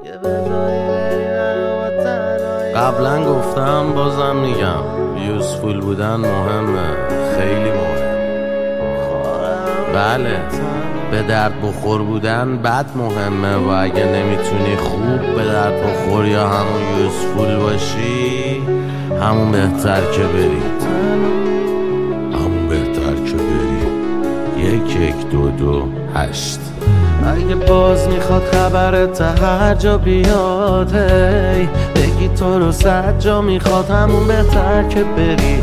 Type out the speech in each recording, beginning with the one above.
قبلا گفتم بازم میگم یوزفول بودن مهمه، خیلی مهم. بله، به درد بخور بودن بد مهمه و اگه نمیتونی خوب به درد بخور یا همون یوزفول باشی، همون بهتر که بری. همون بهتر که بری. 1 1 2 2 8. اگه باز میخواد خبرت هر جا بیاد، هی بگی تو رو 100 جا میخواد، همون بهتر که بری.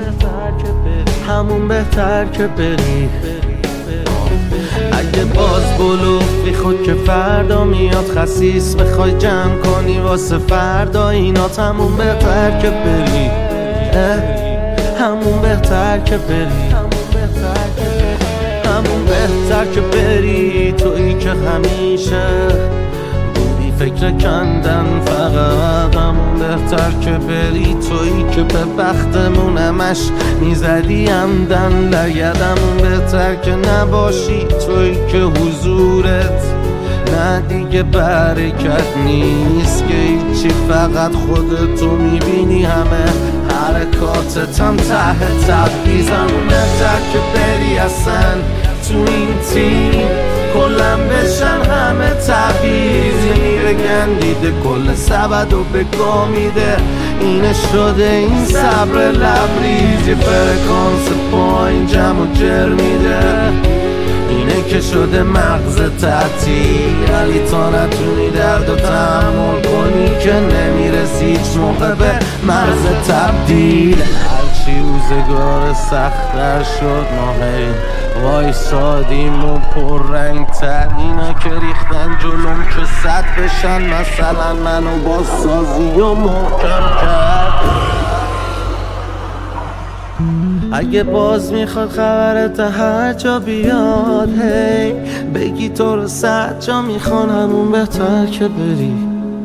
همون بهتر که بری. اگه باز بلوف خود که فردا میاد، خسیس بخوای جمع کنی واسه فردا اینات، همون بهتر که بری. همون بهتر که بری. همون بهتر که بری. تویی که همیشه بودی فکر کندن فقط، همون بهتر که بری. تویی که به بختمون همش میزدی عمدن لگد، همون بهتر که نباشی. تویی که حضورت نه دیگه برکت نیست که هیچی، فقط خودتو میبینی، همه حرکاتت هم ته تبعیض. همون بهتر که بری اصلا تو این تیم کلم بشن همه تبعیض، یعنی بگن دیده کل سبد و بگاه میده، اینه شده این صبر لبریز. یه فرکانس پایین جمع و جر میده، اینه که شده مغز تعطیل. ولی تا نتونی درد و تحمل کنی که نمیرسی هیچ موقع به مرز تبدیل. هرچی روزگار سخت‌تر شد ما هی وایسادیم و پررنگ تر، اینا که ریختن جلوم که صد بشن، مثلا منو با سازی و محکم کرد. اگه باز میخواد خبرت هر جا بیاد، هی بگی تو رو 100 جا میخوان، همون بهتر که بری.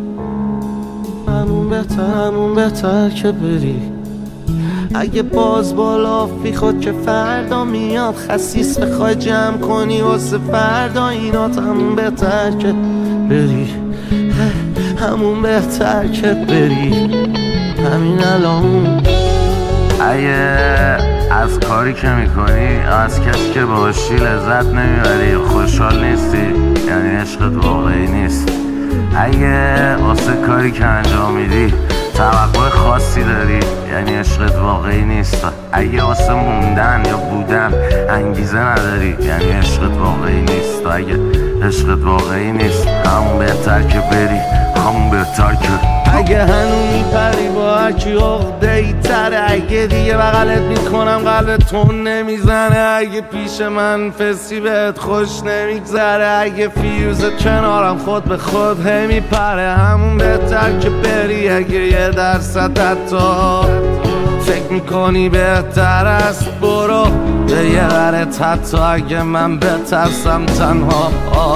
همون بهتر که بری. اگه باز بالافی خود که فردا میاد، خسیس بخوای جمع کنی واسه فردا اینات، همون بهتر که بری. همون بهتر که بری. همین الان. اگه از کاری که میکنی از کسی که باشی لذت نمیبری، خوشحال نیستی، یعنی عشقت واقعی نیست. اگه واسه کاری که انجام میدی توقع خاصی داری، یعنی عشقت واقعی نیست. اگه واسه موندن یا بودن انگیزه نداری، یعنی عشقت واقعی نیست. اگه عشقت واقعی نیست، همون بهتر که بری. همون بهتر که اگه هنو میپری با هرکی عقده‌ای تره، اگه دیگه بغلت میکنم قلبتون نمیزنه، اگه پیش من فسی بهت خوش نمیگذره، اگه فیوزت کنارم خود به خود میپره، همون بهتر که بری. اگه 1% حتی فکر میکنی بهتر است، برو به یه ورت، حتی اگه من بترسم تنها.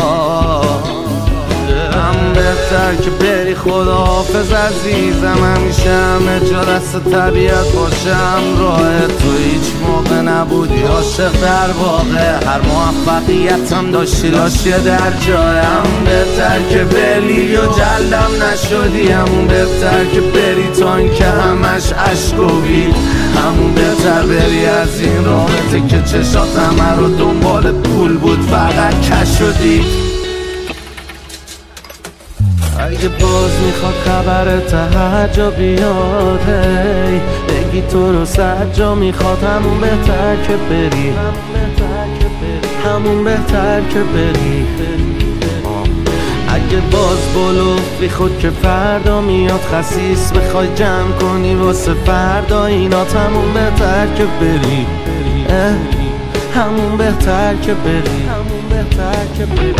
هم بهتر که بری. خداحافظ عزیزم، همیشه همه جا دست طبیعت باشم. راه تو هیچ موقع نبودی عاشق در واقع، هر موفقیتم داشتی لاشیه در جای. هم بهتر که بری و جلدم نشدی، همون بهتر که بری تا این که همش عشق و بید. همون بهتر بری از این رابطه که چشات همه رو دنبال پول بود، فقط کش شدی. اگه باز میخواد خبرت هر جا بیاد، هی بگی تو رو 100 جا میخواد، همون بهتر که بری. همون بهتر که بری. اگه باز بلوفی خود که فردا میاد، خسیس بخوای جمع کنی واسه فردا اینات، همون بهتر که بری. همون بهتر که بری. همون بهتر که بری.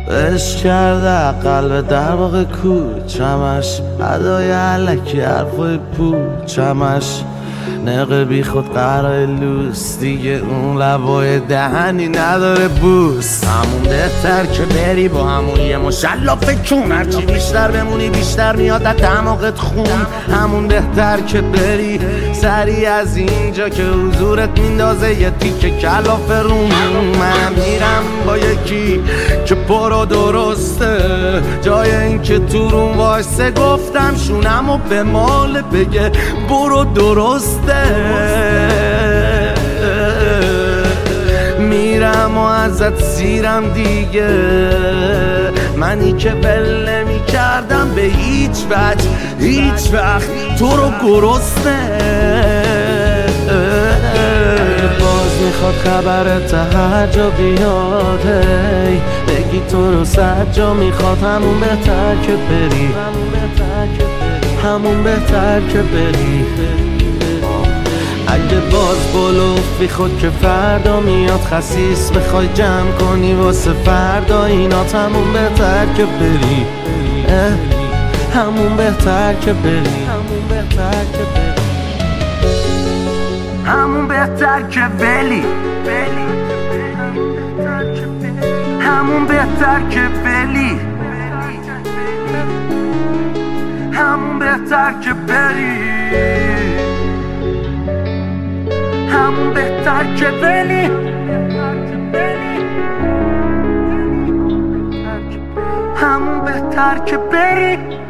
عشق کرده قلب در واقع کوچمش ادای علکی حرفای پوچمش نقه بی خود قرار لوس دیگه اون لبای دهنی نداره بوس همون بهتر که بری با همون یه مشلافه کن هرچی بیشتر بمونی بیشتر میاد در دماغت خون همون بهتر که بری سری از اینجا که حضورت میندازه یه تیکه کلاف روم من میرم با یکی که پرو درسته جای این که تو روم وایسه گفتم شونم و به مال بگه برو درسته میرم و ازت سیرم دیگه منی که ول نمی کردم به هیچ وجه هیچ وقت تو رو گرسنه باز میخواد خبرت هر جا بیاد هی بگی تو رو صد جا میخواد همون بهتر که بری همون بهتر که بری اگه باز بلوف بی خود که فردا میاد خسیس بخوای جمع کنی واسه فردا اینات همون بهتر که بری همون بهتر که بری همون بهتر که بری همون بهتر که بلی همون بهتر که بلی همون بهتر که بری همون بهتر که بلی همون بهتر که بری